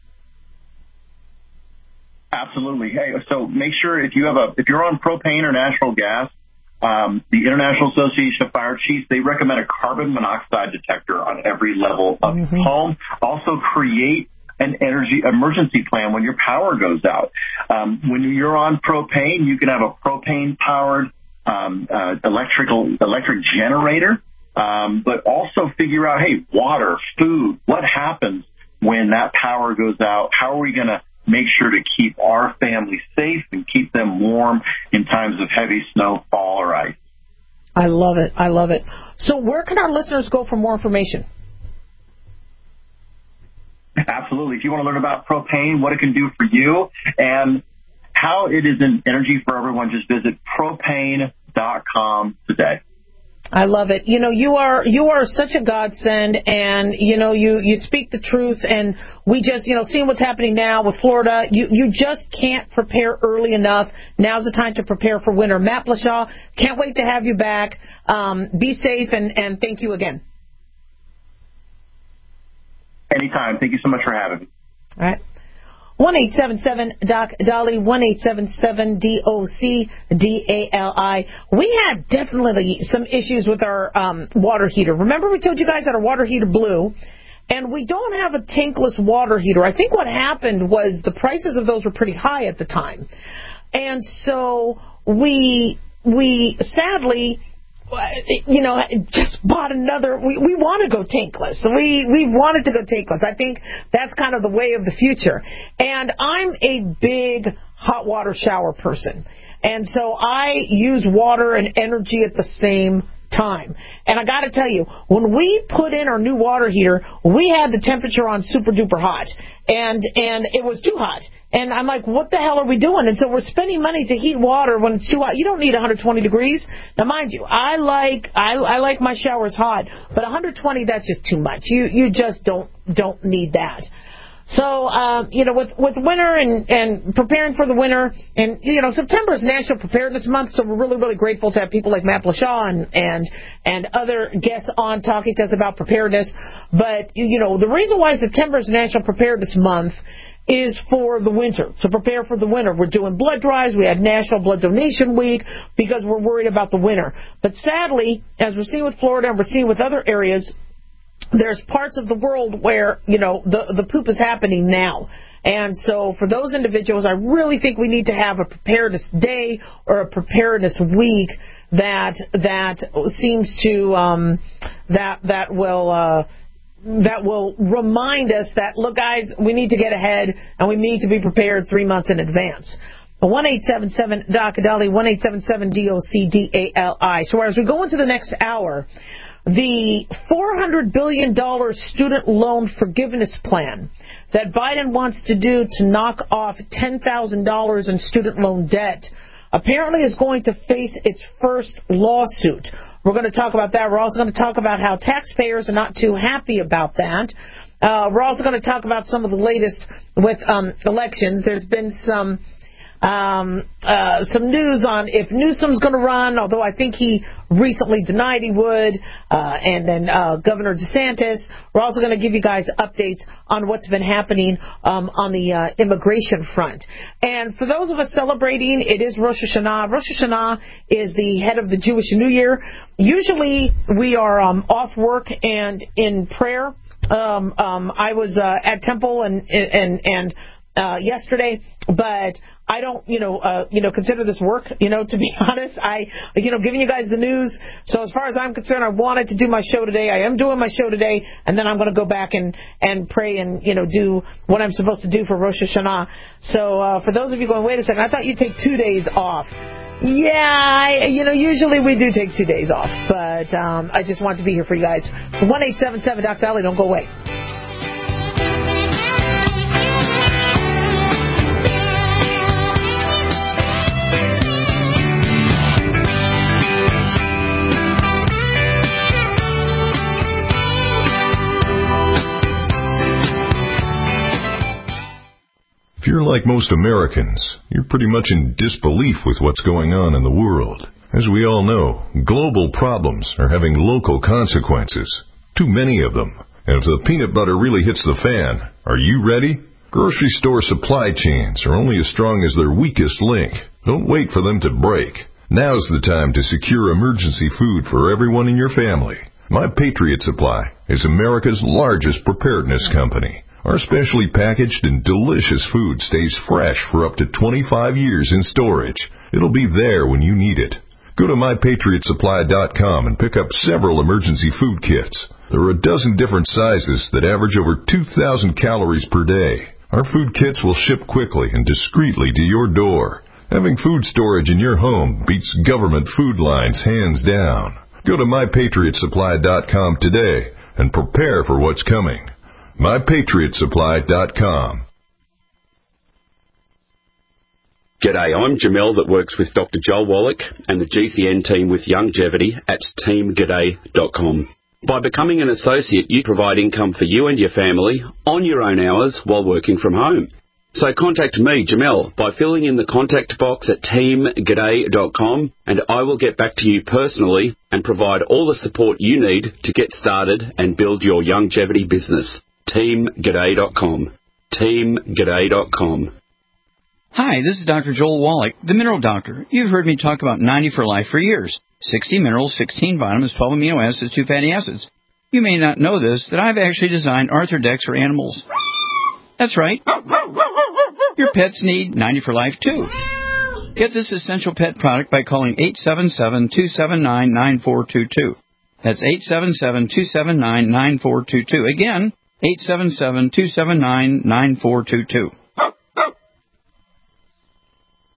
Absolutely. Hey, so make sure if you have a if you're on propane or natural gas, um, the International Association of Fire Chiefs, they recommend a carbon monoxide detector on every level of mm-hmm. your home. Also create an energy emergency plan when your power goes out. Um, when you're on propane, you can have a propane-powered um, uh, electrical electric generator, um, but also figure out, hey, water, food, what happens when that power goes out? How are we going to make sure to keep our family safe and keep them warm in times of heavy snowfall or ice? I love it. I love it. So where can our listeners go for more information? Absolutely. If you want to learn about propane, what it can do for you, and how it is an energy for everyone, just visit propane dot com today. I love it. You know, you are you are such a godsend, and, you know, you, you speak the truth, and we just, you know, seeing what's happening now with Florida, you, you just can't prepare early enough. Now's the time to prepare for winter. Matt Blashaw, can't wait to have you back. Um, be safe, and, and thank you again. Anytime. Thank you so much for having me. All right. one eight seven seven D O C D A L I, one eight seven seven D O C D A L I. We had definitely some issues with our um, water heater. Remember we told you guys that our water heater blew, and we don't have a tankless water heater. I think what happened was the prices of those were pretty high at the time. And so we, we sadly... you know, just bought another, we, we want to go tankless. We, we wanted to go tankless. I think that's kind of the way of the future. And I'm a big hot water shower person. And so I use water and energy at the same time. And I got to tell you, when we put in our new water heater, we had the temperature on super duper hot. And, and it was too hot. And I'm like, what the hell are we doing? And so we're spending money to heat water when it's too hot. You don't need one hundred twenty degrees. Now, mind you, I like I, I like my showers hot, but one hundred twenty, that's just too much. You you just don't don't need that. So, um, you know, with, with winter and, and preparing for the winter, and, you know, September is National Preparedness Month, so we're really, really grateful to have people like Matt Blashaw and, and, and other guests on talking to us about preparedness. But, you know, the reason why September is National Preparedness Month is for the winter, to prepare for the winter. We're doing blood drives. We had National Blood Donation Week because we're worried about the winter. But sadly, as we're seeing with Florida and we're seeing with other areas, there's parts of the world where, you know, the, the poop is happening now. And so for those individuals, I really think we need to have a preparedness day or a preparedness week that that seems to um, that that will uh, that will remind us that, look, guys, we need to get ahead and we need to be prepared three months in advance. one eight seven seven D O C D A L I, one eight seven seven D O C D A L I. So as we go into the next hour, the four hundred billion dollars student loan forgiveness plan that Biden wants to do to knock off ten thousand dollars in student loan debt apparently is going to face its first lawsuit. We're going to talk about that. We're also going to talk about how taxpayers are not too happy about that. Uh, we're also going to talk about some of the latest with um, elections. There's been some um, uh, some news on if Newsom's going to run, although I think he recently denied he would, uh, and then uh, Governor DeSantis. We're also going to give you guys updates on what's been happening um, on the uh, immigration front. And for those of us celebrating, it is Rosh Hashanah. Rosh Hashanah is the head of the Jewish New Year. Usually we are um, off work and in prayer. Um, um, I was uh, at Temple and and and uh, yesterday, but I don't, you know, uh, you know, consider this work. You know, to be honest, I, you know, giving you guys the news. So as far as I'm concerned, I wanted to do my show today. I am doing my show today, and then I'm going to go back and and pray and you know do what I'm supposed to do for Rosh Hashanah. So uh, for those of you going, wait a second, I thought you'd take two days off. Yeah, I, you know, usually we do take two days off, but um, I just want to be here for you guys. one eight seven seven D O C D A L I, don't go away. If you're like most Americans, you're pretty much in disbelief with what's going on in the world. As we all know, global problems are having local consequences. Too many of them. And if the peanut butter really hits the fan, are you ready? Grocery store supply chains are only as strong as their weakest link. Don't wait for them to break. Now's the time to secure emergency food for everyone in your family. My Patriot Supply is America's largest preparedness company. Our specially packaged and delicious food stays fresh for up to twenty-five years in storage. It'll be there when you need it. Go to my patriot supply dot com and pick up several emergency food kits. There are a dozen different sizes that average over two thousand calories per day. Our food kits will ship quickly and discreetly to your door. Having food storage in your home beats government food lines hands down. Go to my patriot supply dot com today and prepare for what's coming. my patriot supply dot com. G'day, I'm Jamel that works with Doctor Joel Wallach and the G C N team with Longevity at team g'day dot com. By becoming an associate, you provide income for you and your family on your own hours while working from home. So contact me, Jamel, by filling in the contact box at team g'day dot com, and I will get back to you personally and provide all the support you need to get started and build your longevity business. team g'day dot com. team g'day dot com. Hi, this is Doctor Joel Wallach, the Mineral Doctor. You've heard me talk about ninety for Life for years. sixty minerals, sixteen vitamins, twelve amino acids, two fatty acids. You may not know this, that I've actually designed Arthrodex for animals. That's right. Your pets need ninety for Life, too. Get this essential pet product by calling eight seven seven, two seven nine, nine four two two. That's eight seven seven, two seven nine, nine four two two. Again, eight seven seven, two seven nine, nine four two two.